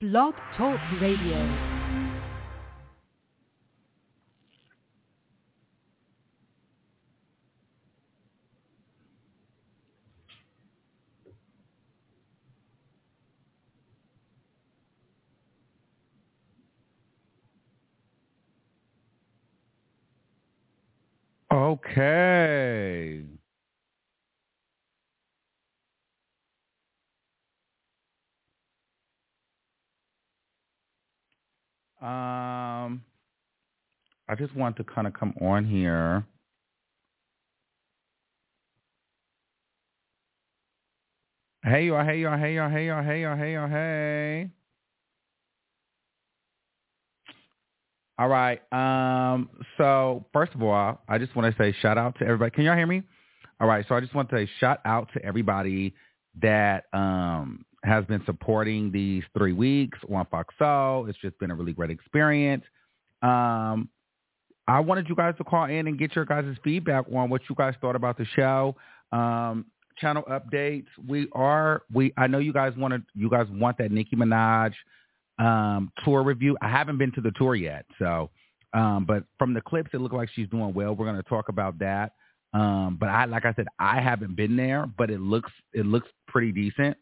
Blog Talk Radio. Okay. I just want to kind of come on here. Hey y'all, hey y'all, hey y'all, hey y'all, hey y'all, hey y'all, hey. All right. So first of all, I just want to say shout out to everybody. Can y'all hear me? All right. So I just want to say shout out to everybody that has been supporting these 3 weeks on Fox Soul. It's just been a really great experience. I wanted you guys to call in and get your guys' feedback on what you guys thought about the show. Channel updates. I know you guys want that Nicki Minaj tour review. I haven't been to the tour yet, so but from the clips it looked like she's doing well. We're going to talk about that. But like I said, I haven't been there, but it looks pretty decent.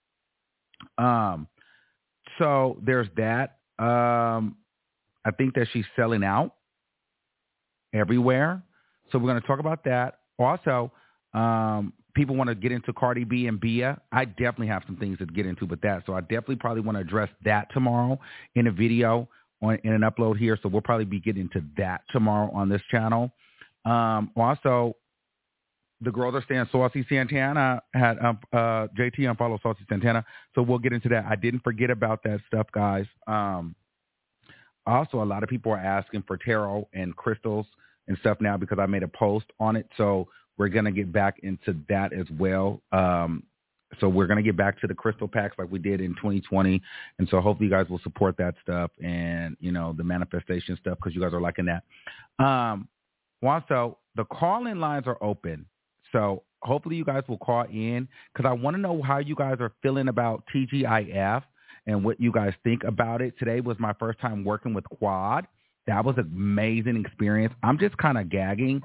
So there's that. I think that she's selling out everywhere. So we're going to talk about that. Also, people want to get into Cardi B and Bia. I definitely have some things to get into with that. So I definitely probably want to address that tomorrow in a video in an upload here. So we'll probably be getting into that tomorrow on this channel. Also, the girls are saying Saucy Santana had JT unfollow Saucy Santana. So we'll get into that. I didn't forget about that stuff, guys. Also, a lot of people are asking for tarot and crystals and stuff now because I made a post on it. So we're going to get back into that as well. So we're going to get back to the crystal packs like we did in 2020. And so hopefully you guys will support that stuff and, the manifestation stuff because you guys are liking that. Also, the call-in lines are open. So hopefully you guys will call in because I want to know how you guys are feeling about TGIF and what you guys think about it. Today was my first time working with Quad. That was an amazing experience. I'm just kind of gagging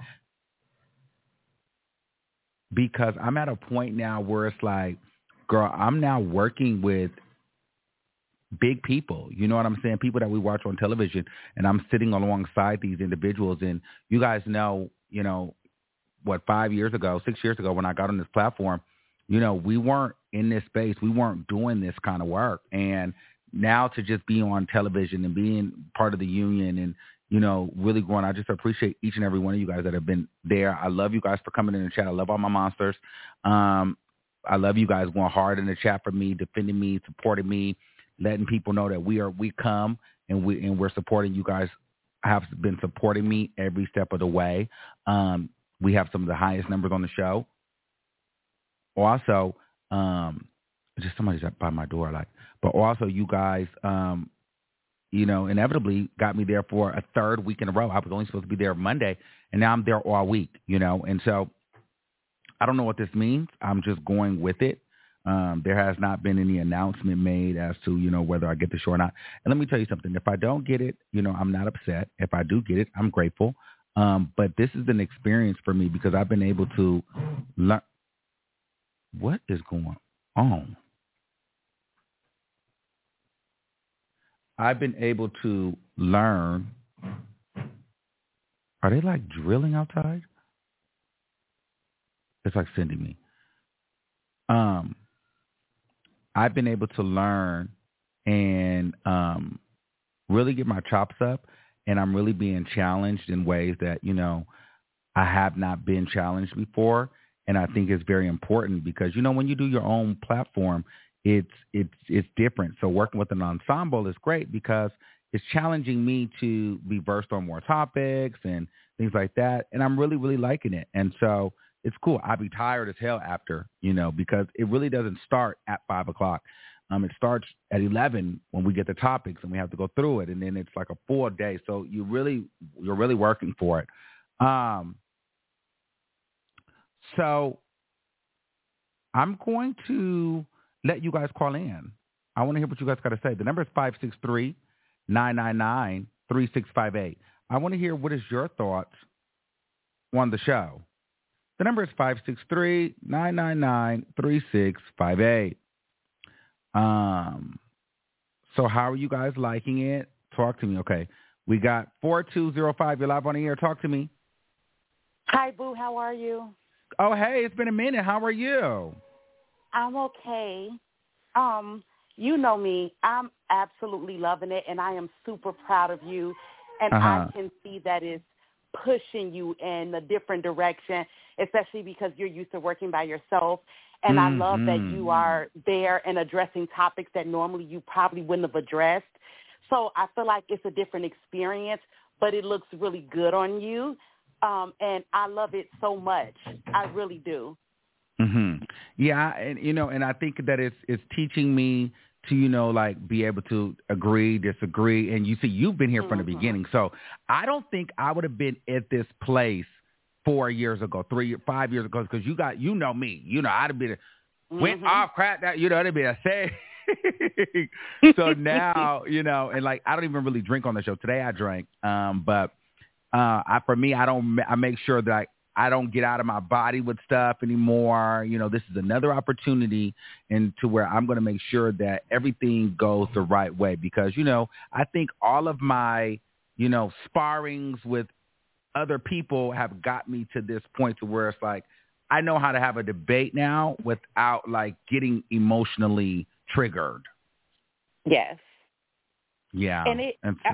because I'm at a point now where it's like, girl, I'm now working with big people. You know what I'm saying? People that we watch on television, and I'm sitting alongside these individuals. And you guys know, 5 years ago, 6 years ago when I got on this platform, we weren't in this space. We weren't doing this kind of work. And now to just be on television and being part of the union and, really growing, I just appreciate each and every one of you guys that have been there. I love you guys for coming in the chat. I love all my monsters. I love you guys going hard in the chat for me, defending me, supporting me, letting people know that we come and we're supporting you guys. Have been supporting me every step of the way. We have some of the highest numbers on the show. Also, just somebody's up by my door, but also you guys, inevitably got me there for a third week in a row. I was only supposed to be there Monday, and now I'm there all week, and so I don't know what this means. I'm just going with it. There has not been any announcement made as to, whether I get the show or not. And let me tell you something. If I don't get it, I'm not upset. If I do get it, I'm grateful. But this is an experience for me because I've been able to learn. What is going on? I've been able to learn. Are they drilling outside? It's sending me. I've been able to learn and really get my chops up, and I'm really being challenged in ways that, I have not been challenged before. And I think it's very important because, when you do your own platform, it's different. So working with an ensemble is great because it's challenging me to be versed on more topics and things like that. And I'm really, really liking it. And so it's cool. I'll be tired as hell after, because it really doesn't start at 5 o'clock. It starts at 11 when we get the topics and we have to go through it. And then it's like a full day. So you're really working for it. So I'm going to let you guys call in. I want to hear what you guys got to say. The number is 563-999-3658. I want to hear what is your thoughts on the show. The number is 563-999-3658. So how are you guys liking it? Talk to me. Okay. We got 4205. You're live on the air. Talk to me. Hi, Boo. How are you? Oh, hey, it's been a minute. How are you? I'm okay. You know me. I'm absolutely loving it, and I am super proud of you. And I can see that it's pushing you in a different direction, especially because you're used to working by yourself. And I love that you are there and addressing topics that normally you probably wouldn't have addressed. So I feel like it's a different experience, but it looks really good on you. And I love it so much. I really do. Yeah, and I think that it's teaching me to, like be able to agree, disagree. And you see, you've been here from the beginning. So I don't think I would have been at this place 4 years ago, 5 years ago, because me. I'd have been went off crap that, it'd be a say. So now, and like I don't even really drink on the show. Today I drank, but I make sure that I don't get out of my body with stuff anymore. This is another opportunity into where I'm going to make sure that everything goes the right way because, I think all of my, sparrings with other people have got me to this point to where it's like, I know how to have a debate now without like getting emotionally triggered. Yes. Yeah. And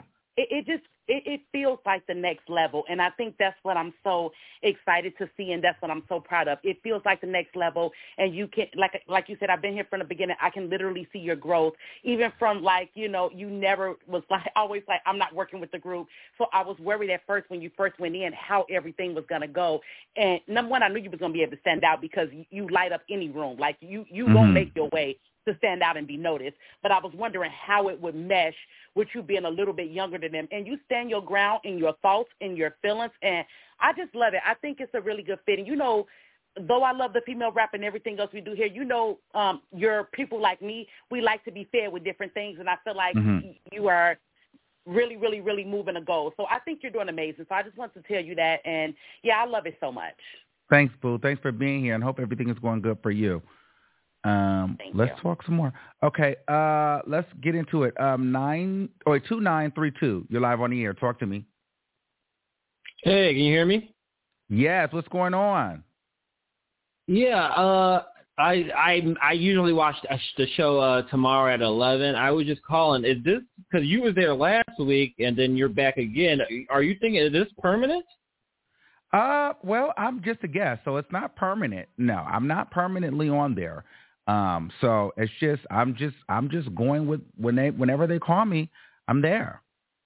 it feels like the next level. And I think that's what I'm so excited to see. And that's what I'm so proud of. It feels like the next level. And you can, like you said, I've been here from the beginning. I can literally see your growth, even from you never was always like, I'm not working with the group. So I was worried at first when you first went in how everything was going to go. And number one, I knew you was going to be able to stand out because you light up any room. Like you won't make your way to stand out and be noticed. But I was wondering how it would mesh with you being a little bit younger than them. And you stand your ground in your thoughts and your feelings. And I just love it. I think it's a really good fit. And, though I love the female rap and everything else we do here, you're people like me, we like to be fed with different things. And I feel like you are really, really, really moving a goal. So I think you're doing amazing. So I just want to tell you that. And, yeah, I love it so much. Thanks, Boo. Thanks for being here and hope everything is going good for you. Let's talk some more. Okay, let's get into it. 2932. You're live on the air. Talk to me. Hey, can you hear me? Yes. What's going on? Yeah. I usually watch the show tomorrow at 11. I was just calling. Is this because you were there last week and then you're back again? Are you thinking is this permanent? Well, I'm just a guest, so it's not permanent. No, I'm not permanently on there. So it's just I'm just going with whenever they call me, I'm there.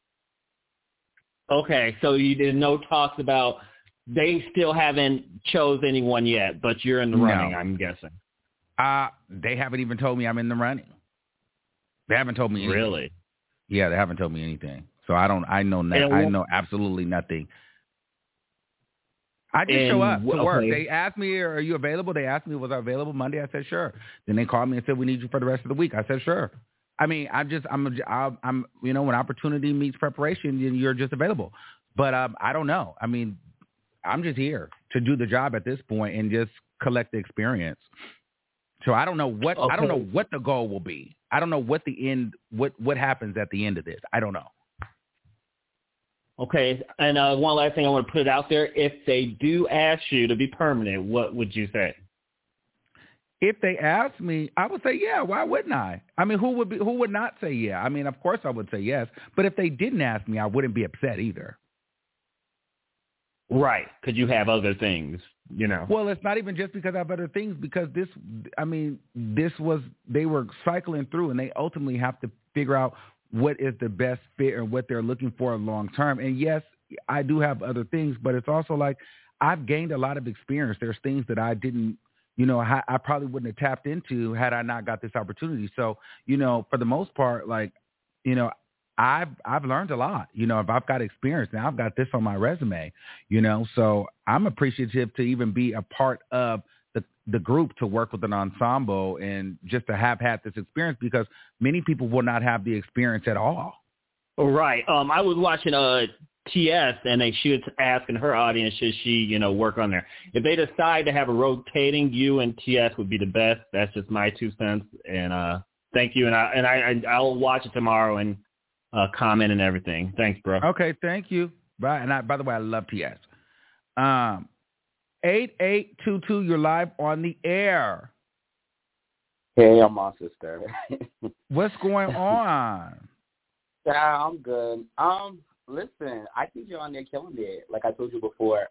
Okay, so there's no talks about they still haven't chose anyone yet, but you're in the running, I'm guessing. They haven't even told me I'm in the running. They haven't told me anything. Really? Yeah, they haven't told me anything. So I know absolutely nothing. I just show up to work. They asked me, "Are you available?" They asked me, "Was I available Monday?" I said, "Sure." Then they called me and said, "We need you for the rest of the week." I said, "Sure." I mean, I'm when opportunity meets preparation, then you're just available. But I don't know. I mean, I'm just here to do the job at this point and just collect the experience. So I don't know what I don't know what the goal will be. I don't know what the end what happens at the end of this. I don't know. Okay, and one last thing I want to put out there. If they do ask you to be permanent, what would you say? If they ask me, I would say, yeah, why wouldn't I? I mean, who would not say yeah? I mean, of course I would say yes. But if they didn't ask me, I wouldn't be upset either. Right, because you have other things, Well, it's not even just because I have other things, because they were cycling through, and they ultimately have to figure out what is the best fit and what they're looking for long term. And yes, I do have other things, but it's also like I've gained a lot of experience. There's things that I didn't, I probably wouldn't have tapped into had I not got this opportunity. So, for the most part, like, I've learned a lot. If I've got experience, now I've got this on my resume, so I'm appreciative to even be a part of the group to work with an ensemble and just to have had this experience, because many people will not have the experience at all. Right. I was watching TS, and she was asking her audience, should she, work on there. If they decide to have a rotating, you and TS would be the best. That's just my 2 cents. And thank you. And I'll watch it tomorrow and comment and everything. Thanks, bro. Okay, thank you. Bye. And by the way, I love TS. 8822, you're live on the air. Hey, I'm on, sister. What's going on? Yeah, I'm good. Listen, I think you're on there killing it. Like I told you before.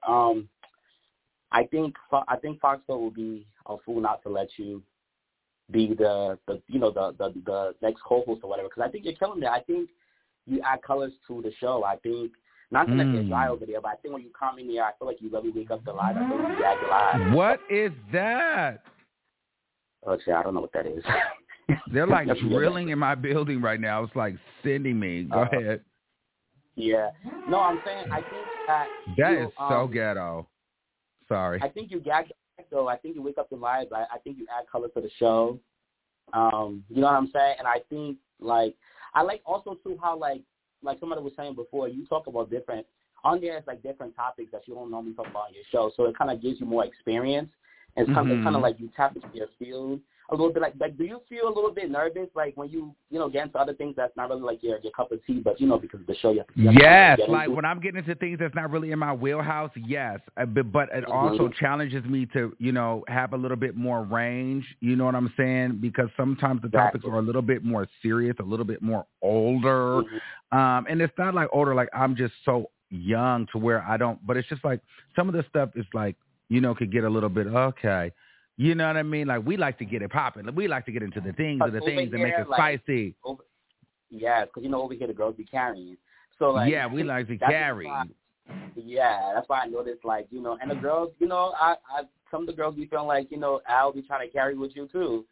I think Foxxxo will be a fool not to let you be the next co-host or whatever, because I think you're killing it. I think you add colors to the show. I think not to let you dry over there, but I think when you come in here, I feel like you really wake up the live. I feel like you add the live. What is that? Oh, shit, I don't know what that is. They're like drilling in my building right now. It's like sending me. Go ahead. Yeah. No, I'm saying I think that is so ghetto. Sorry. I think you gag though. I think you wake up the live. I think you add color to the show. You know what I'm saying? And I think I like also too how like somebody was saying before, you talk about different on there. It's like different topics that you don't normally talk about on your show. So it kind of gives you more experience. And it's kind of like you tap into your field a little bit. Like do you feel a little bit nervous like when you get into other things that's not really like your cup of tea, but because of the show you have to yes, like when I'm getting into things that's not really in my wheelhouse, yes, but it also challenges me to have a little bit more range. You know what I'm saying? Because sometimes the topics are a little bit more serious, a little bit more older, and it's not like older like I'm just so young to where I don't. But it's just like some of the stuff is like could get a little bit okay. You know what I mean? Like, we like to get it popping. We like to get into the things and make it spicy. Yeah, because, over here the girls be carrying. So, yeah, we like to carry. That's why I noticed, and the girls, some of the girls be feeling like, I'll be trying to carry with you, too.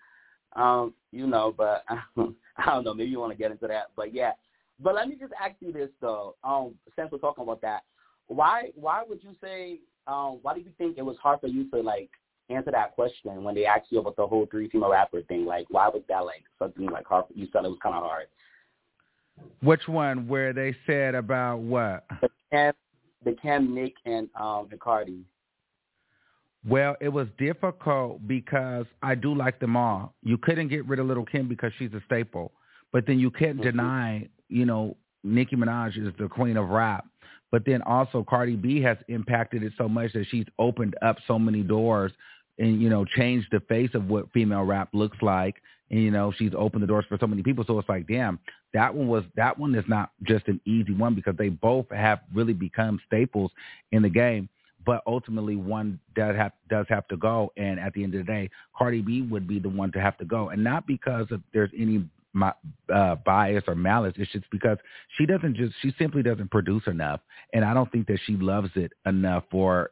But I don't know. Maybe you want to get into that. But, yeah. But let me just ask you this, though, since we're talking about that. Why would you say, why do you think it was hard for you to, answer that question when they asked you about the whole 3 female rapper thing? Like, why was that something hard? You said it was kind of hard. Which one? Where they said about what? The Kim, Nick, and Cardi. Well, it was difficult because I do like them all. You couldn't get rid of Little Kim because she's a staple, but then you can't deny, Nicki Minaj is the queen of rap. But then also Cardi B has impacted it so much that she's opened up so many doors and, changed the face of what female rap looks like. And, she's opened the doors for so many people. So it's like, damn, that one is not just an easy one because they both have really become staples in the game. But ultimately one does have to go. And at the end of the day, Cardi B would be the one to have to go. And not because there's any bias or malice. It's just because she simply doesn't produce enough, and I don't think that she loves it enough for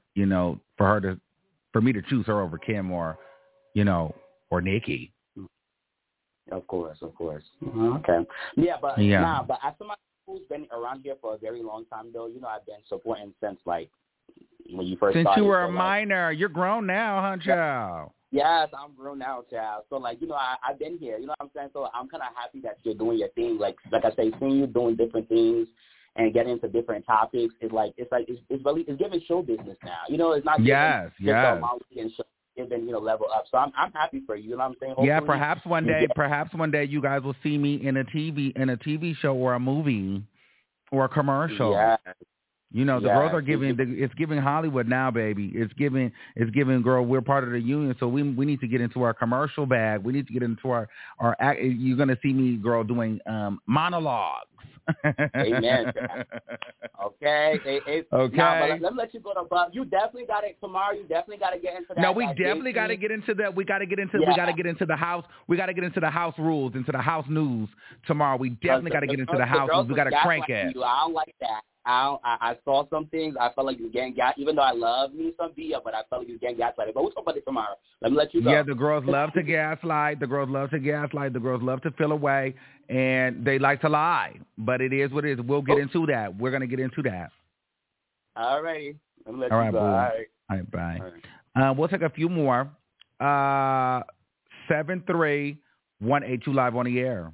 me to choose her over Kim or Nicki. Of course. Okay. Yeah, but but as somebody who's been around here for a very long time, though, I've been supporting since when you first started. Since you were a minor, you're grown now, huh, child? Yes, I'm grown now, child. So, I've been here. You know what I'm saying? So I'm kind of happy that you're doing your thing. Like I say, seeing you doing different things and getting into different topics is it's giving show business now. It's not yes. and show, giving level up. So I'm happy for you. You know what I'm saying? Hopefully, perhaps one day you guys will see me in a TV show or a movie or a commercial. Yeah. The girls are it's giving Hollywood now, baby. It's giving, girl, we're part of the union, so we need to get into our commercial bag. We need to get into our you're going to see me, girl, doing monologues. Amen. Okay. Okay. Now, but let me let you go to Bob. You definitely got it tomorrow. You definitely got to get into that. No, we definitely got to get into that. We got to get into the house. We got to get into the house rules, into the house news tomorrow. We definitely got to get into the house rules. We got to crank it. I don't like that. I saw some things. I felt like you were getting gas, even though I love me some Bia, but I felt like you were getting gaslighted. But we'll talk about it tomorrow. Let me let you go. Yeah, the girls love to gaslight. The girls love to feel away, and they like to lie. But it is what it is. We'll get into that. We're going to get into that. All righty. Let me let you go. All right, bye. All right. We'll take a few more. 73182 live on the air.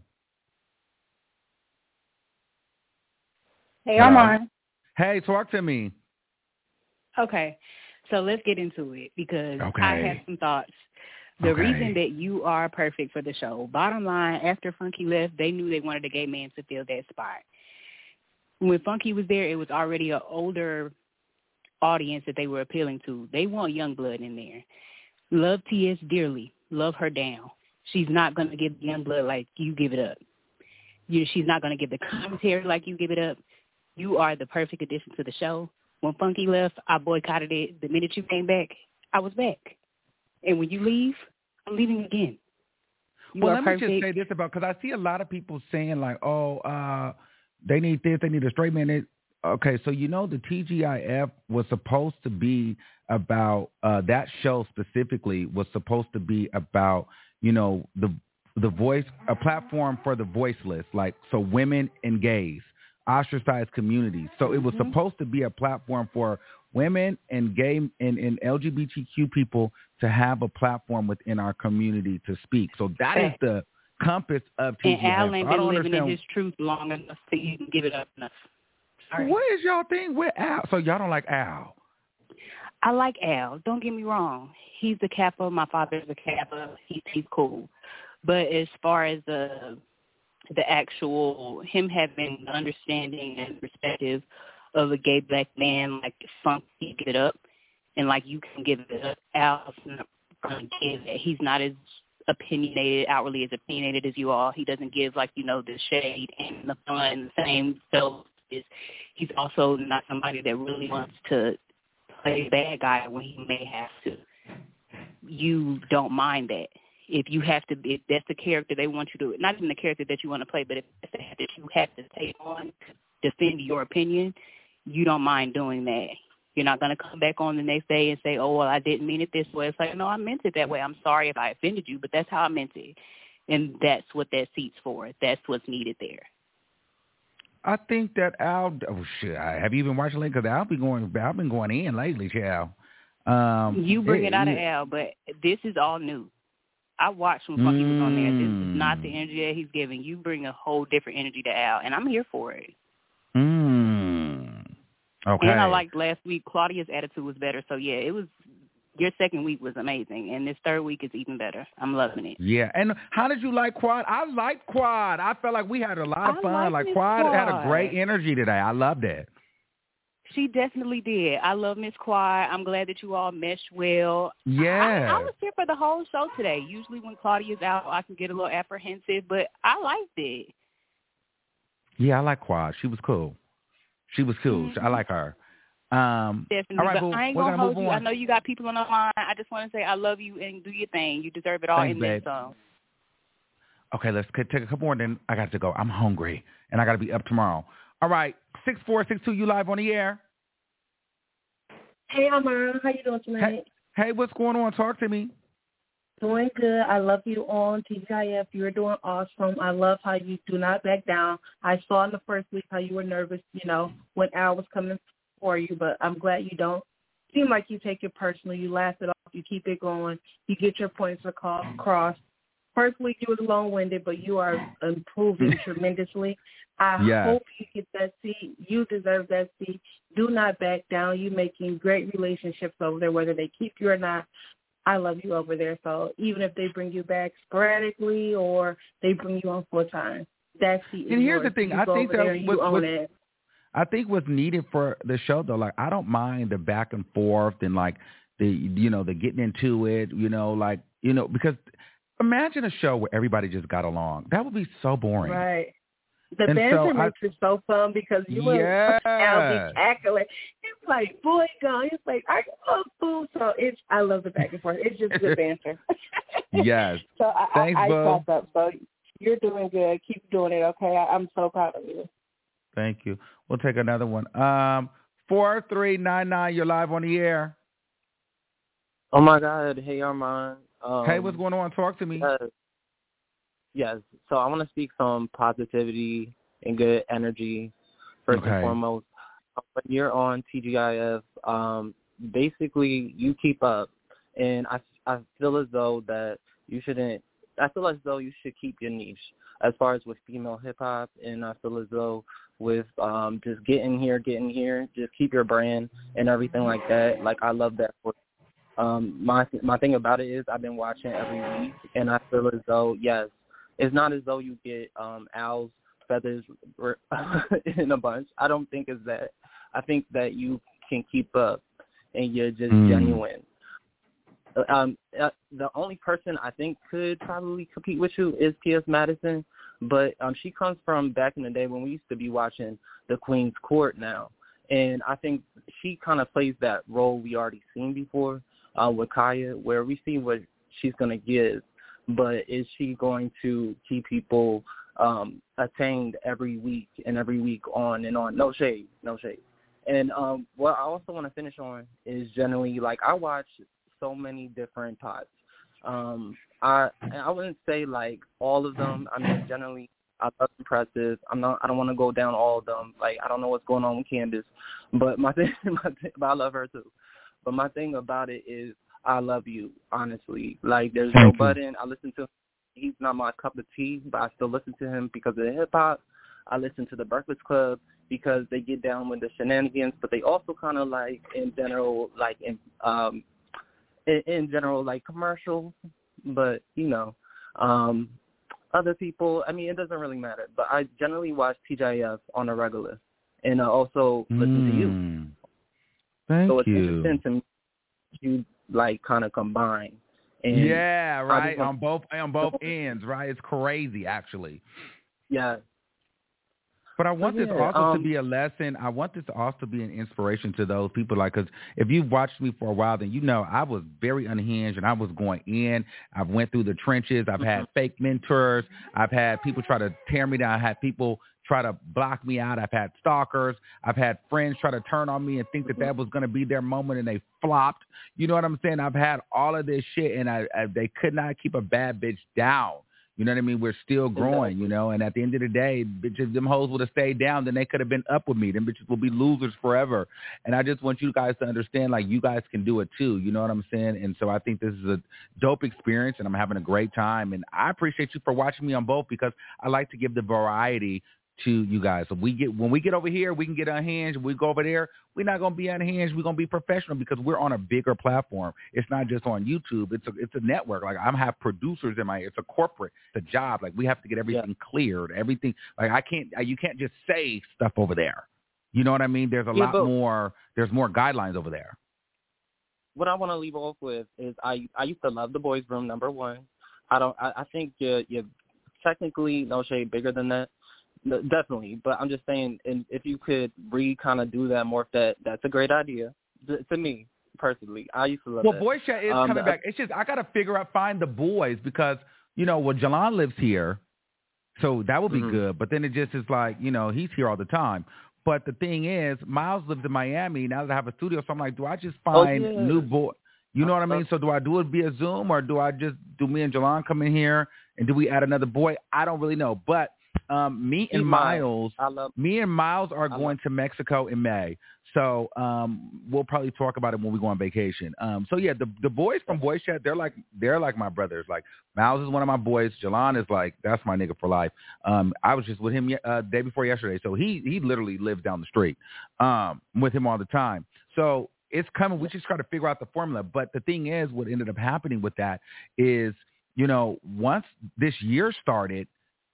Hey, Armand. Hey, talk to me. Okay, so let's get into it because I have some thoughts. The reason that you are perfect for the show, bottom line, after Funky left, they knew they wanted a gay man to fill that spot. When Funky was there, it was already an older audience that they were appealing to. They want young blood in there. Love T.S. dearly. Love her down. She's not going to give young blood like you give it up. She's not going to give the commentary like you give it up. You are the perfect addition to the show. When Funky left, I boycotted it. The minute you came back, I was back. And when you leave, I'm leaving again. Let me just say this about, because I see a lot of people saying like, they need this, they need a straight man. Okay, so the TGIF was supposed to be about, that show specifically was supposed to be about, the voice, a platform for the voiceless, like, so women and gays. Ostracized communities. So it was supposed to be a platform for women and gay and LGBTQ people to have a platform within our community to speak. So that is the compass of TGIF. And Al ain't been living in his truth long enough to even give it up enough. Sorry. What is y'all thing with Al? So y'all don't like Al? I like Al. Don't get me wrong. He's the Kappa. My father's a Kappa. He's cool. But as far as the actual him having the understanding and perspective of a gay black man, like Funky give it up, and like you can give it up. Al's not going to give it. He's not as outwardly as opinionated as you all. He doesn't give like the shade and the fun and the same. So he's also not somebody that really wants to play a bad guy when he may have to. You don't mind that. If you have to, if that's the character they want you to, not even the character that you want to play, but if that's that you have to take on to defend your opinion, you don't mind doing that. You're not going to come back on the next day and say, oh, well, I didn't mean it this way. It's like, no, I meant it that way. I'm sorry if I offended you, but that's how I meant it. And that's what that seat's for. That's what's needed there. I think that Al, have you been watching lately? Because I've been going in lately, child. You bring it out of Al, but this is all new. I watched when Funky was on there. This is not the energy that he's giving. You bring a whole different energy to Al, and I'm here for it. Okay. And I liked last week. Claudia's attitude was better. So, yeah, it was your second week was amazing, and this third week is even better. I'm loving it. Yeah. And how did you like Quad? I liked Quad. I felt like we had a lot of fun. Like Quad had a great energy today. I loved it. She definitely did. I love Miss Quad. I'm glad that you all meshed well. Yeah. I was here for the whole show today. Usually when Claudia's out, I can get a little apprehensive, but I liked it. Yeah, I like Quad. She was cool. Mm-hmm. I like her. Definitely. All right, but I ain't going to hold you. I know you got people on the line. I just want to say I love you and do your thing. You deserve it all. Thanks, in this song. Okay, let's take a couple more, and then I got to go. I'm hungry, and I got to be up tomorrow. All right, 6462, you live on the air. Hey, Amara. How you doing tonight? Hey, what's going on? Talk to me. Doing good. I love you on TGIF. You're doing awesome. I love how you do not back down. I saw in the first week how you were nervous, when Al was coming for you, but I'm glad you don't seem like you take it personally. You laugh it off. You keep it going. You get your points across. First week you was long-winded, but you are improving tremendously. I hope you get that seat. You deserve that seat. Do not back down. You're making great relationships over there, whether they keep you or not. I love you over there. So even if they bring you back sporadically or they bring you on full time, that seat is And here's yours. the thing. I think what's needed for the show, though, like, I don't mind the back and forth and, like, the getting into it, because imagine a show where everybody just got along. That would be so boring. Right. The banter makes it so fun because you and Al be cackling. It's like, boy, gone. It's like, I love food. So I love the back and forth. It's just good banter. Yes. So Thanks, I Bo. cracked up. So you're doing good. Keep doing it, okay? I'm so proud of you. Thank you. We'll take another one. 4399, you're live on the air. Oh, my God. Hey, Armand. Hey, what's going on? Talk to me. Yes. So I want to speak some positivity and good energy first and foremost. When you're on TGIF, basically you keep up. And I feel as though that you shouldn't. I feel as though you should keep your niche as far as with female hip hop, and I feel as though with just getting here, just keep your brand and everything like that. Like I love that. My thing about it is I've been watching every week, and I feel as though yes, it's not as though you get Al's feathers in a bunch. I don't think it's that. I think that you can keep up, and you're just genuine. The only person I think could probably compete with you is T.S. Madison, but she comes from back in the day when we used to be watching the Queen's Court now, and I think she kind of plays that role we already seen before with Kaya, where we see what she's going to give, but is she going to keep people attained every week and every week on and on? No shade. And what I also want to finish on is generally, like, I watch so many different pods. I wouldn't say like all of them. I mean, generally, I love Impressive. I don't want to go down all of them. Like, I don't know what's going on with Candace, but but I love her too. But my thing about it is, I love you, honestly. Like, there's no button. I listen to him. He's not my cup of tea, but I still listen to him because of the hip hop. I listen to the Breakfast Club because they get down with the shenanigans, but they also kind of like in general, like in general, like commercial, but, you know, other people, I mean, it doesn't really matter. But I generally watch TGIF on a regular, and I also listen to you. Thank so it's you. interesting to me you, like, kind of combine. And yeah, right, on both ends, right? It's crazy, actually. Yeah. But I want this also to be a lesson. I want this to also be an inspiration to those people. Like, because if you've watched me for a while, then you know I was very unhinged and I was going in. I've went through the trenches. I've had fake mentors. I've had people try to tear me down. I had people try to block me out. I've had stalkers. I've had friends try to turn on me and think that was going to be their moment, and they flopped. You know what I'm saying? I've had all of this shit, and they could not keep a bad bitch down. You know what I mean? We're still growing, you know, and at the end of the day, bitches, them hoes would have stayed down, then they could have been up with me. Them bitches will be losers forever. And I just want you guys to understand, like, you guys can do it too. You know what I'm saying? And so I think this is a dope experience, and I'm having a great time. And I appreciate you for watching me on both, because I like to give the variety to you guys. So when we get over here, we can get unhinged. We go over there, we're not going to be unhinged. We're going to be professional because we're on a bigger platform. It's not just on YouTube. It's a network. Like, I have producers it's a corporate, it's a job. Like, we have to get everything cleared. Everything. Like, you can't just say stuff over there. You know what I mean? There's a lot more. There's more guidelines over there. What I want to leave off with is I used to love The Boys Room, number one. I think you're technically, no shade, bigger than that. Definitely, but I'm just saying, and if you could kind of do that more, that's a great idea. To me, personally, I used to love that. Well, Boy Chat is coming back. It's just I got to find the boys, because, you know, Jalan lives here, so that would be good. But then it just is like, you know, he's here all the time. But the thing is, Miles lives in Miami. Now that I have a studio, so I'm like, do I just find new boy? You know what I mean? So do I do it via Zoom, or do I just do me and Jalan come in here, and do we add another boy? I don't really know, but me and Miles are going to Mexico in May, so we'll probably talk about it when we go on vacation. So yeah, the boys from Boys Chat, they're like my brothers. Like, Miles is one of my boys. Jalan is like, that's my nigga for life. I was just with him day before yesterday, so he literally lives down the street. With him all the time. So it's coming. We just try to figure out the formula. But the thing is, what ended up happening with that is, you know, once this year started,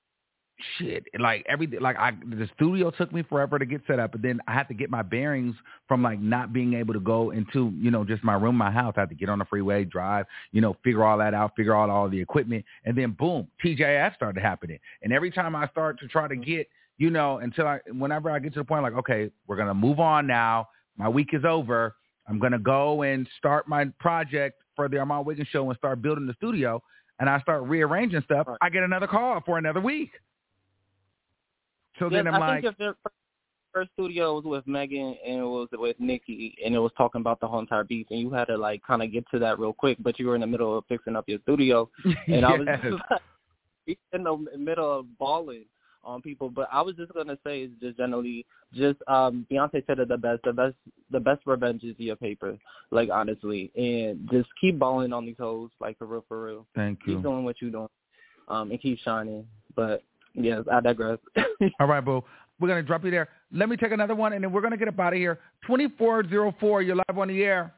shit, like everything, like the studio took me forever to get set up, and then I had to get my bearings from, like, not being able to go into, you know, just my room, my house. I had to get on the freeway, drive, you know, figure all that out, figure out all the equipment, and then boom, TJF started happening. And every time I start to try to get, you know, whenever I get to the point, like, okay, we're gonna move on now. My week is over. I'm gonna go and start my project for the Armand Wiggins show and start building the studio, and I start rearranging stuff. I get another call for another week. So then I think if the first studio was with Megan and it was with Nikki, and it was talking about the whole entire beef, and you had to, like, kind of get to that real quick, but you were in the middle of fixing up your studio, and I was just, like, in the middle of balling on people. But I was just gonna say, is just generally, just Beyonce said it the best revenge is your paper. Like, honestly, and just keep balling on these hoes, like, for real. Thank you. Keep doing what you're doing, and keep shining. But yes, I digress. All right, boo. We're gonna drop you there. Let me take another one, and then we're gonna get up out of here. 2404, you're live on the air.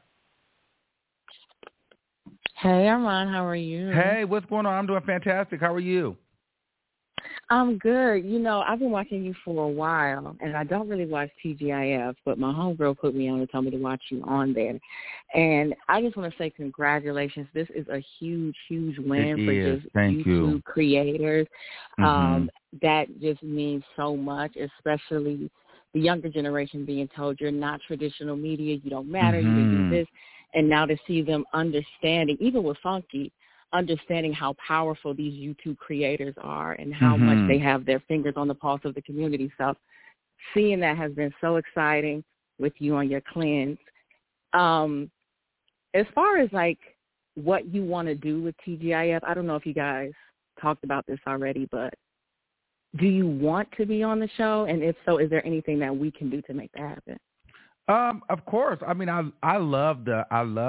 Hey, Armand, how are you? Hey, what's going on? I'm doing fantastic. How are you? I'm good. You know, I've been watching you for a while, and I don't really watch TGIF, but my homegirl put me on and told me to watch you on there. And I just want to say congratulations. This is a huge, huge win for just YouTube creators. That just means so much, especially the younger generation being told you're not traditional media, you don't matter, you can do this. And now to see them understanding, even with Funky, understanding how powerful these YouTube creators are and how much they have their fingers on the pulse of the community. So seeing that has been so exciting with you on your cleanse. As far as, like, what you want to do with TGIF, I don't know if you guys talked about this already, but do you want to be on the show? And if so, is there anything that we can do to make that happen? Of course. I mean, I love the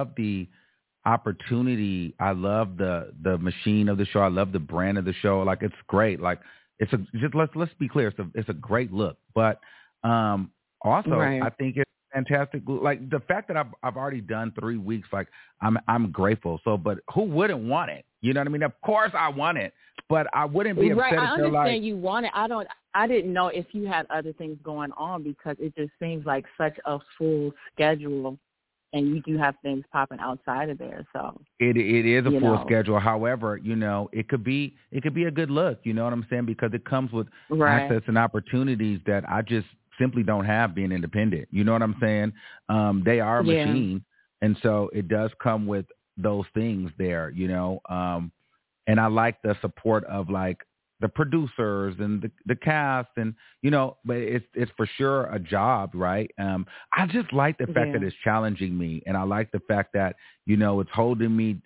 opportunity. I love the machine of the show. I love the brand of the show. Like, it's great. Like, let's be clear. It's a great look, but also I think it's fantastic. Like, the fact that I've already done 3 weeks, like, I'm grateful. So, but who wouldn't want it? You know what I mean? Of course I want it, but I wouldn't be upset if I understand like, you want it. I didn't know if you had other things going on, because it just seems like such a full schedule, and you do have things popping outside of there. So it is a full schedule. However, you know, it could be a good look. You know what I'm saying? Because it comes with assets and opportunities that I just simply don't have being independent. You know what I'm saying? They are a machine, and so it does come with those things there. You know, and I like the support of, like, the producers and the cast, and, you know, but it's for sure a job, right? I just like the fact that it's challenging me, and I like the fact that, you know, it's holding me,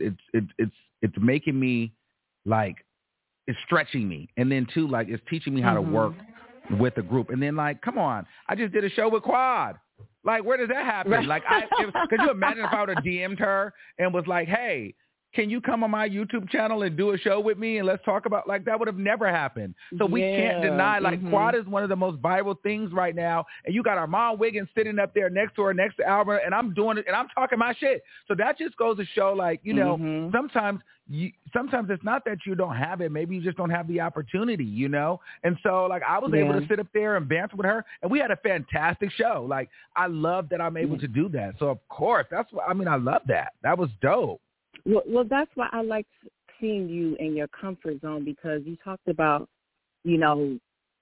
it's making me, like, it's stretching me, and then too, like, it's teaching me how to work with a group, and then, like, come on, I just did a show with Quad. Like, where does that happen? Like, could you imagine if I would have DM'd her and was like, hey, can you come on my YouTube channel and do a show with me and let's talk about, like, that would have never happened. So we can't deny, like, Quad is one of the most viral things right now. And you got Armand Wiggins sitting up there next to her, next to Albert, and I'm doing it, and I'm talking my shit. So that just goes to show, like, you know, sometimes it's not that you don't have it. Maybe you just don't have the opportunity, you know? And so, like, I was able to sit up there and banter with her, and we had a fantastic show. Like, I love that I'm able to do that. So, of course, that's what, I mean, I love that. That was dope. Well, that's why I like seeing you in your comfort zone, because you talked about, you know,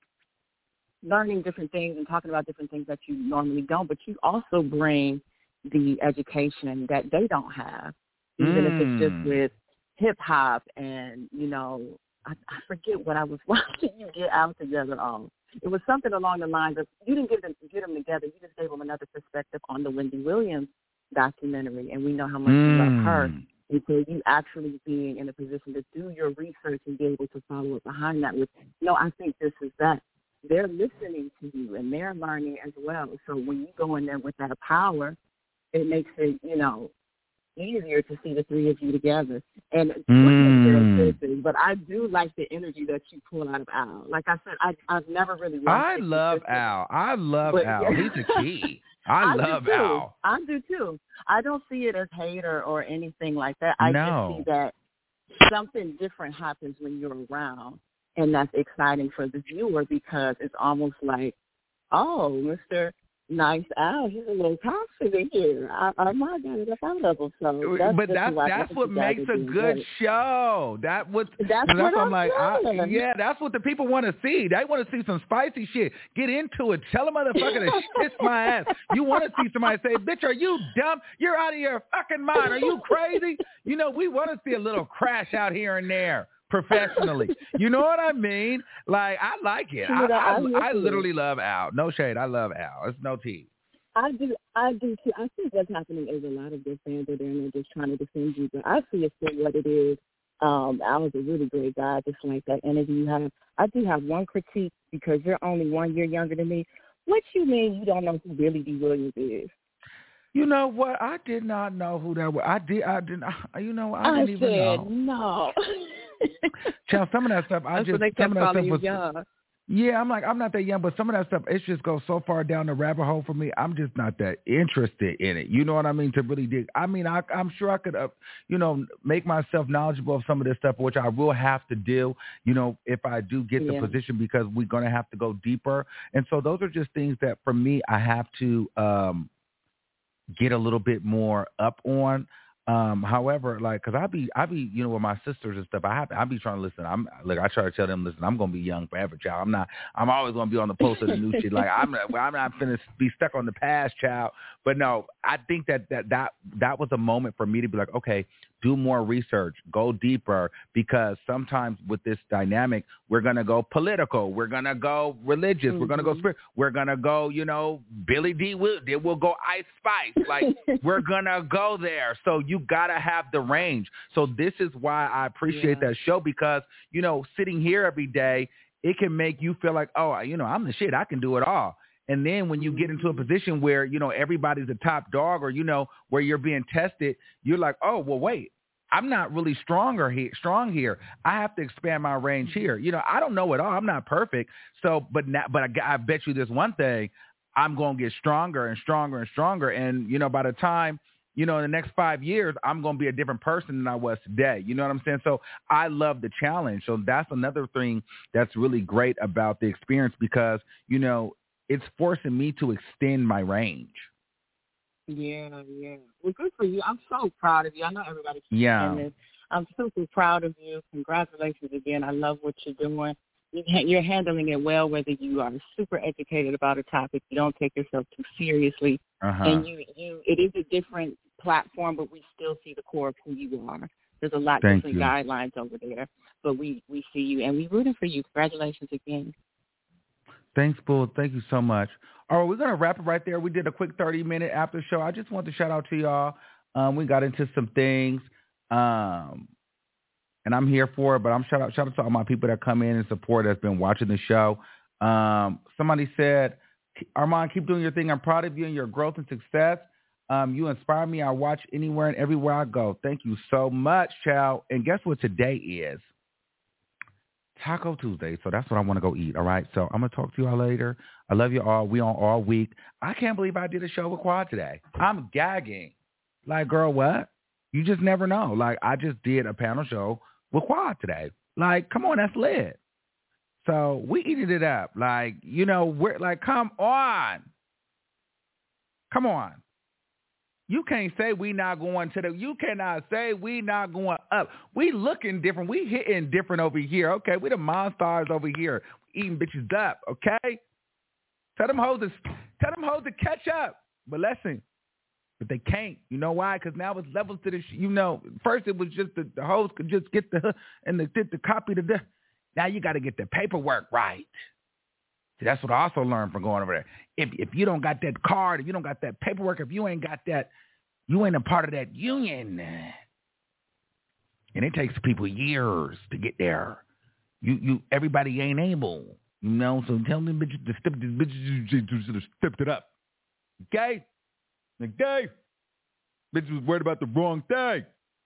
learning different things and talking about different things that you normally don't, but you also bring the education that they don't have, even if it's just with hip-hop and, you know, I forget what I was watching you get out together on. It was something along the lines of, you didn't get them together, you just gave them another perspective on the Wendy Williams documentary, and we know how much you love her. And so you actually being in a position to do your research and be able to follow up behind that with, no, I think this is that. They're listening to you and they're learning as well. So when you go in there with that power, it makes it, you know, easier to see the three of you together. And but I do like the energy that you pull out of Al. Like I said, I've never really watched I love Al. He's the key. I love Al. I do too. I don't see it as hater or anything like that. I just see that something different happens when you're around, and that's exciting for the viewer, because it's almost like, oh, Mr. Nice Al, he's a little confident here. I might get it up out of him. So that's what makes a good show. That's what I'm like. That's what the people want to see. They want to see some spicy shit. Get into it. Tell a motherfucker to kiss my ass. You want to see somebody say, "Bitch, are you dumb? You're out of your fucking mind. Are you crazy?" You know, we want to see a little crash out here and there. Professionally, you know what I mean? Like, I like it. I literally love Al. No shade. I love Al. It's no tea. I do too. I think what's happening is a lot of good fans are there and they're just trying to defend you. But I see it for what it is. Al is a really great guy. I just like that energy you have. I do have one critique because you're only 1 year younger than me. What you mean you don't know who Billy D. Williams is? You know what? I did not know who that was. I didn't. You know, I didn't even know. No. Child, some of that stuff, So they kept calling you young. Yeah, I'm not that young, but some of that stuff, it just goes so far down the rabbit hole for me. I'm just not that interested in it. You know what I mean? To really dig. I mean, I'm sure I could, make myself knowledgeable of some of this stuff, which I will have to do, if I do get the position, because we're going to have to go deeper. And so those are just things that for me, I have to get a little bit more up on. However, like, cause I be, with my sisters and stuff, I be trying to listen. I try to tell them, listen, I'm going to be young forever, child. I'm always going to be on the pulse of the new shit. Like, I'm not finna be stuck on the past, child. But no, I think that was a moment for me to be like, okay, do more research, go deeper, because sometimes with this dynamic, we're going to go political, we're going to go religious, we're going to go spirit, we're going to go, Billy D. We'll go Ice Spice. Like, we're going to go there. So you got to have the range. So this is why I appreciate that show, because, sitting here every day, it can make you feel like, oh, I'm the shit. I can do it all. And then when you get into a position where, everybody's a top dog, or, where you're being tested, you're like, oh, well, wait, I'm not really strong here. I have to expand my range here. I don't know it all. I'm not perfect. So, but I bet you this one thing, I'm going to get stronger and stronger and stronger. And, by the time, in the next 5 years, I'm going to be a different person than I was today. You know what I'm saying? So I love the challenge. So that's another thing that's really great about the experience, because, it's forcing me to extend my range. Yeah. Well, good for you. I'm so proud of you. I know everybody keeps saying this. I'm super proud of you. Congratulations again. I love what you're doing. You're handling it well, whether you are super educated about a topic, you don't take yourself too seriously, and it is a different platform, but we still see the core of who you are. There's a lot of different guidelines over there, but we see you, and we're rooting for you. Congratulations again. Thanks, Bull. Thank you so much. All right, we're going to wrap it right there. We did a quick 30-minute after show. I just want to shout out to y'all. We got into some things, and I'm here for it, but shout out to all my people that come in and support, that's been watching the show. Somebody said, Armand, keep doing your thing. I'm proud of you and your growth and success. You inspire me. I watch anywhere and everywhere I go. Thank you so much, child. And guess what today is? Taco Tuesday, so that's what I want to go eat, all right? So I'm going to talk to you all later. I love you all. We on all week. I can't believe I did a show with Quad today. I'm gagging. Like, girl, what? You just never know. Like, I just did a panel show with Quad today. Like, come on, that's lit. So we eated it up. Like, we're like, come on. Come on. You can't say we not going you cannot say we not going up. We looking different. We hitting different over here. Okay, we the monsters over here. We eating bitches up, okay? Tell them hoes to catch up. But listen, but they can't. You know why? Because now it's levels to this. First it was just the hoes could just get the copy to the. Now you got to get the paperwork right. See, that's what I also learned from going over there. If you don't got that card, if you don't got that paperwork, if you ain't got that, you ain't a part of that union. And it takes people years to get there. Everybody ain't able. So tell them bitches to step this bitches should have stepped it up. Okay? Okay? Bitches was worried about the wrong thing.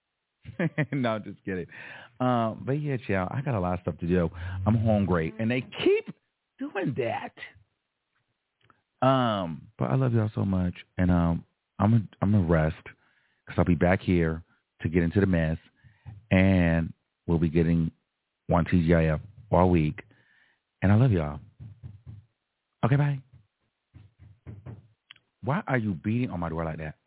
No, just kidding. But yeah, child, I got a lot of stuff to do. I'm hungry. And they keep doing that. But I love y'all so much, and I'm gonna rest, because I'll be back here to get into the mess, and we'll be getting on TGIF all week, and I love y'all. Okay, bye. Why are you beating on my door like that?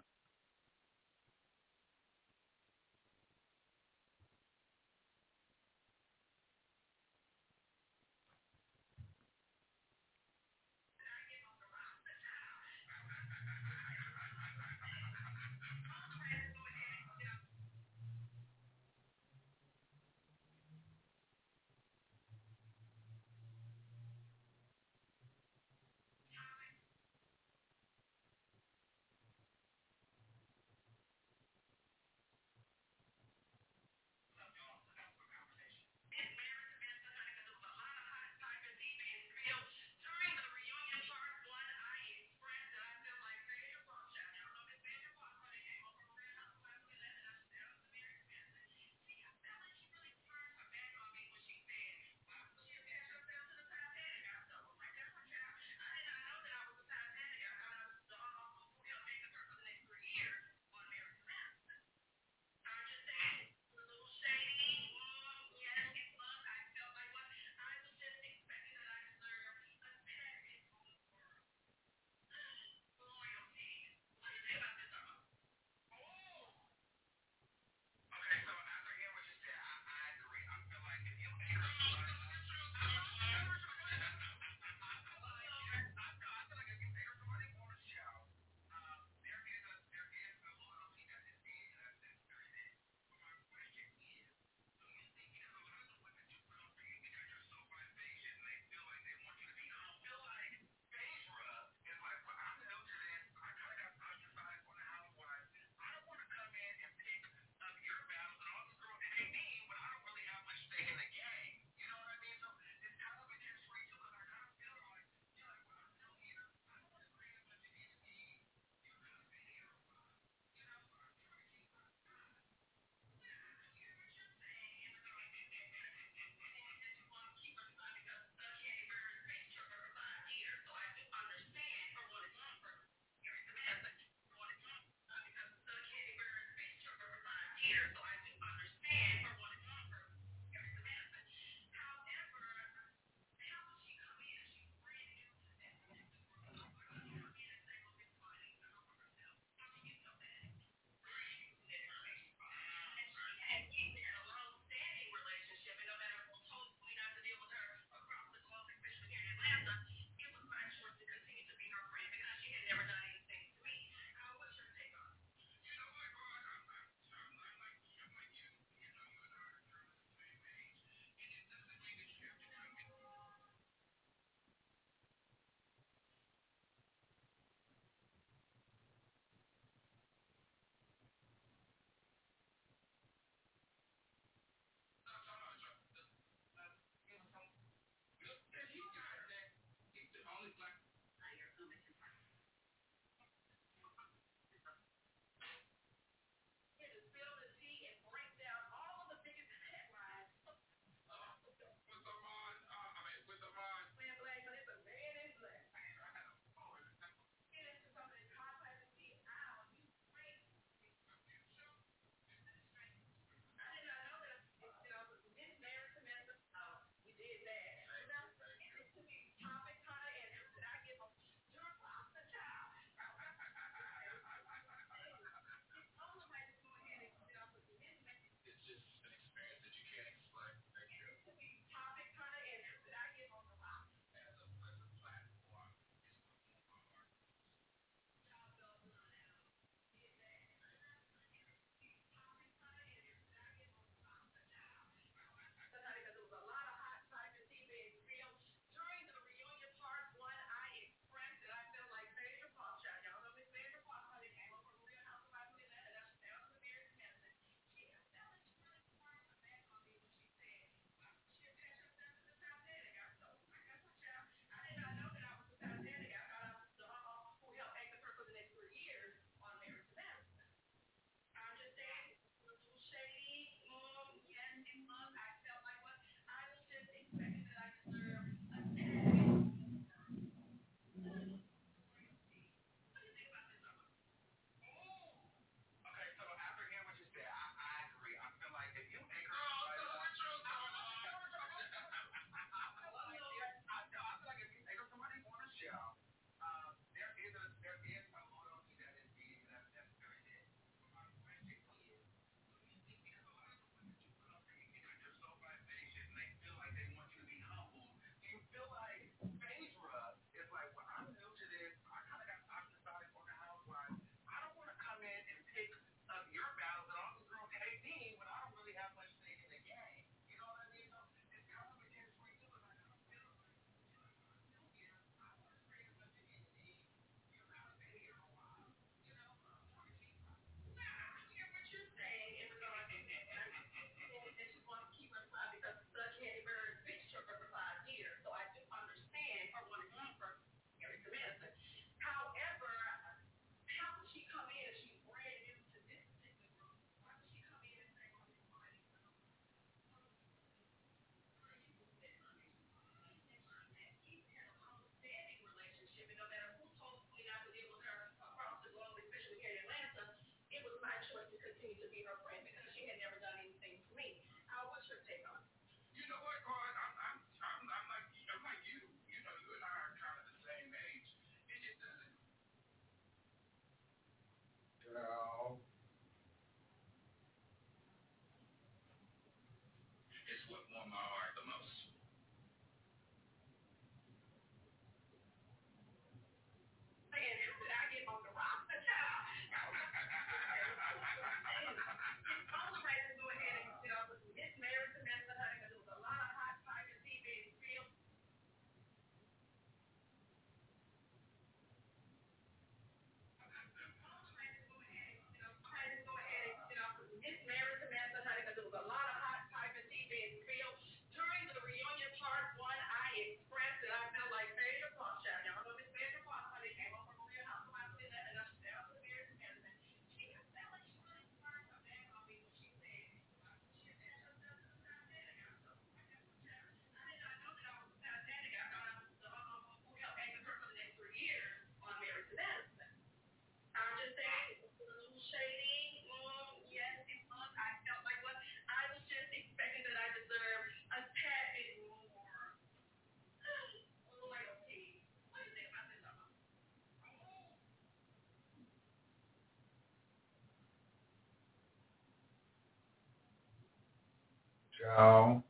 Ciao.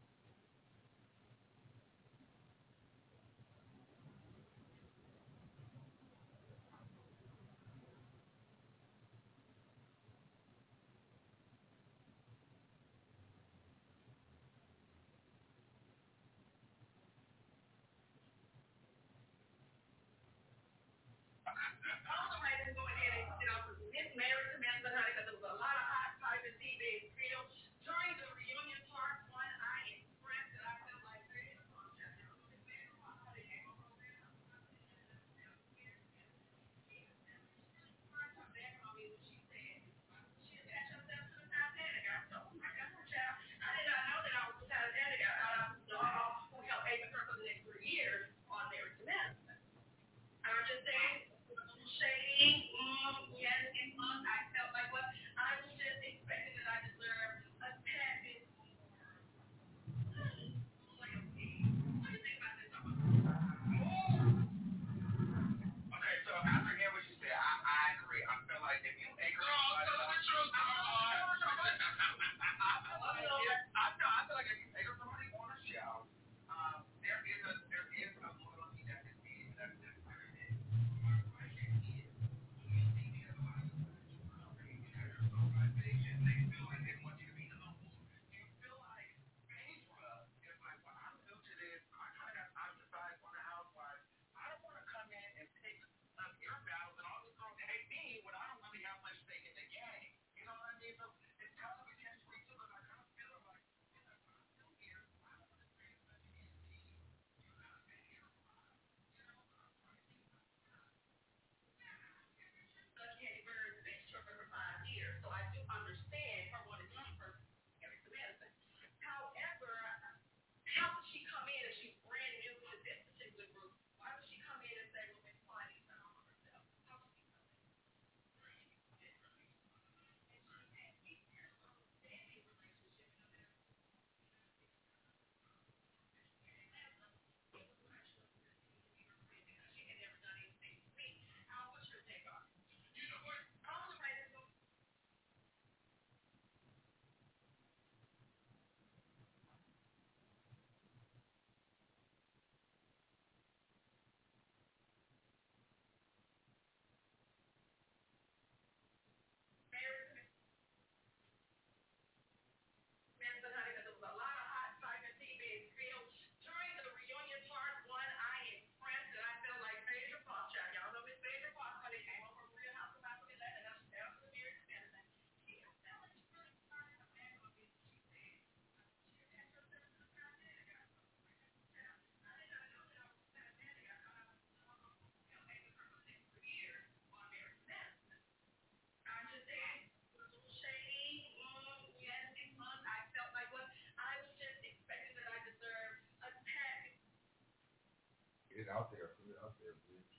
Get it out there. Put it out there, bitch.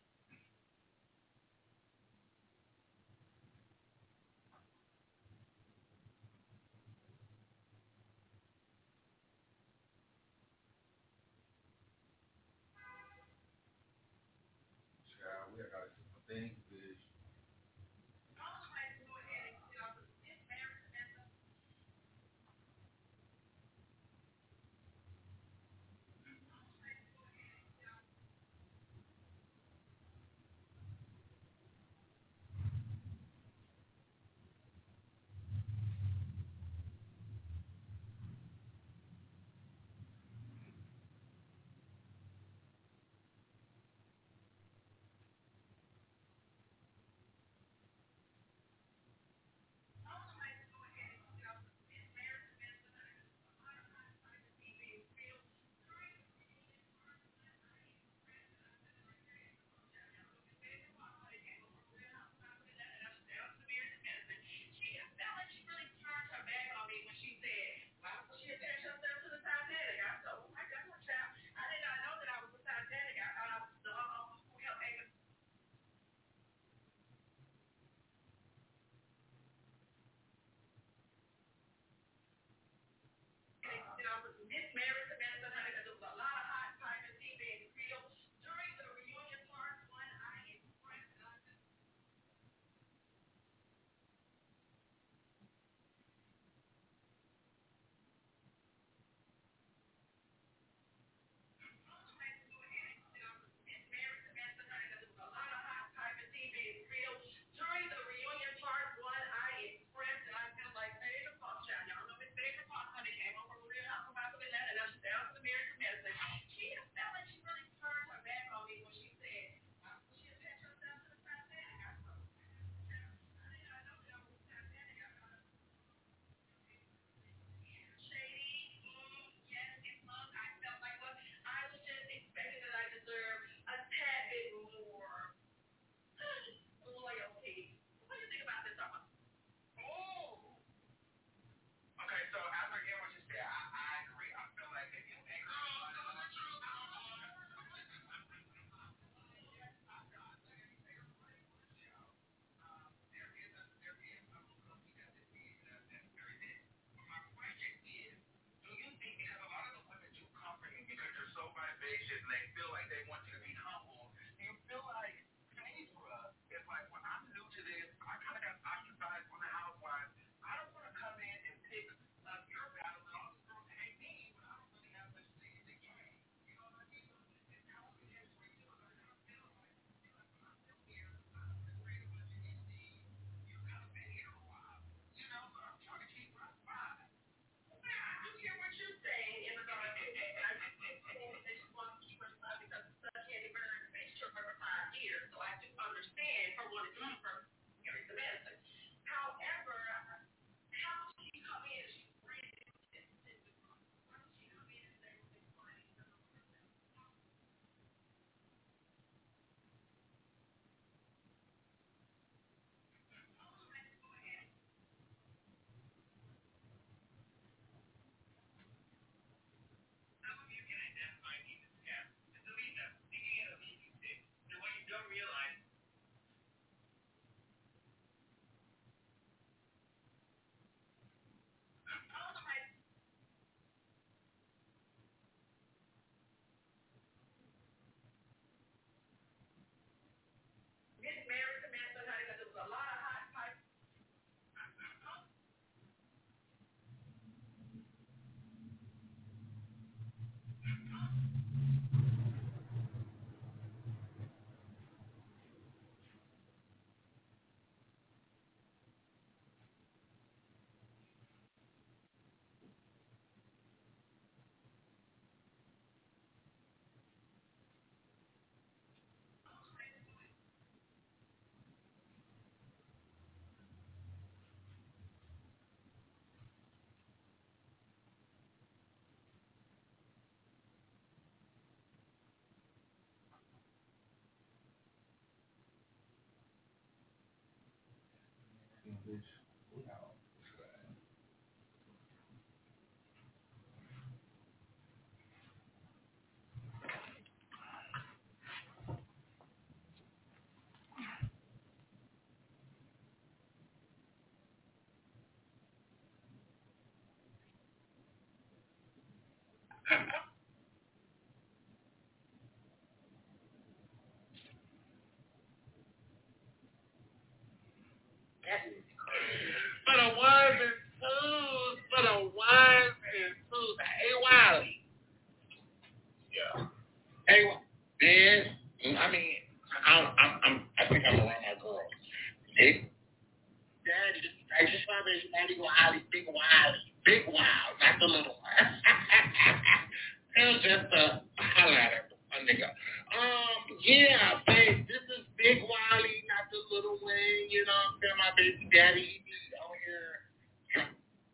mean, I think I'm around my girl. Big Daddy, this is my baby Daddy Wiley, Big Wild, not the little one. It was just a highlighter, a nigga. Yeah, babe, this is Big Wiley, not the little Wayne. You know what I'm saying? My baby Daddy, he be out here.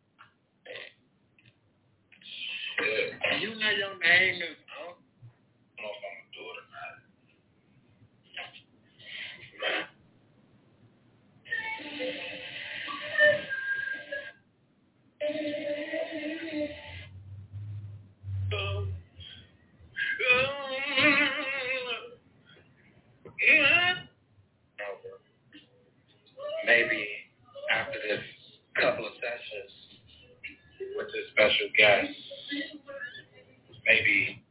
Shit. You know your name is. I don't know if I'm gonna do it or not. Man. Maybe after this couple of sessions with this special guest, maybe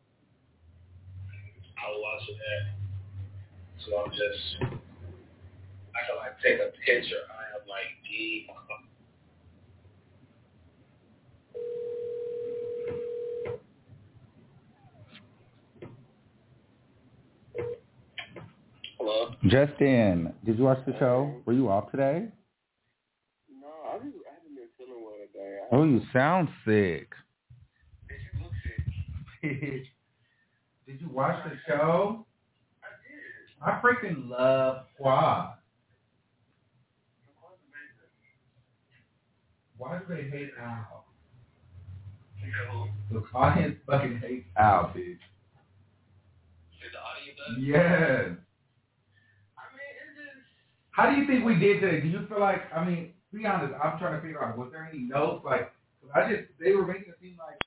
I'll watch it. So I'm just, I can like take a picture. I am like deep. Hello? Justin, did you watch the show? Were you off today? No, I haven't been feeling well today. Oh, you sound sick. Did you look sick? Did you watch the show? I did. I freaking love Quad. Why do they hate Al? The audience fucking hates Al, bitch. Did the audience does? Yes. How do you think we did today? Do you feel like, I mean, be honest, I'm trying to figure out, was there any notes? Like, they were making it seem like